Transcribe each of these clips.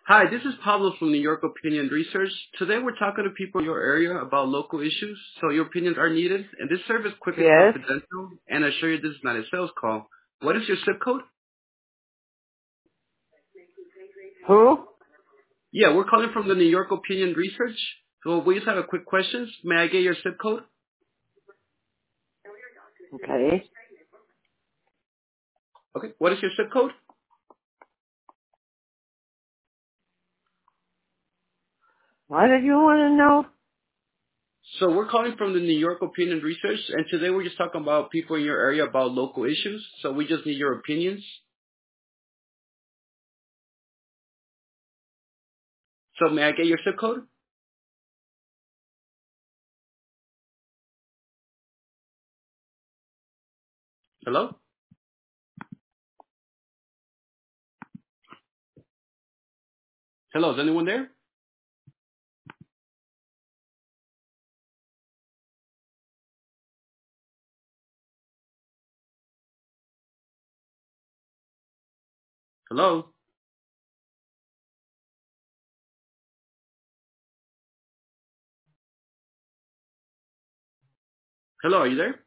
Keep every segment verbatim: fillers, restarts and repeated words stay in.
Hi, this is Pablo from New York Opinion Research. Today we're talking to people in your area about local issues, so your opinions are needed. And this service is quick and Yes. confidential, and I assure you this is not a sales call. What is your zip code? Who? Yeah, we're calling from the New York Opinion Research. So we just have a quick questions. May I get your zip code? Okay. Okay. What is your zip code? What did you want to know? So we're calling from the New York Opinion Research, and today we're just talking about people in your area about local issues. So we just need your opinions. So may I get your zip code? Hello? Hello, is anyone there? Hello? Hello, are you there?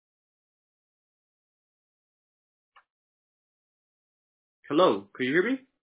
Hello, can you hear me?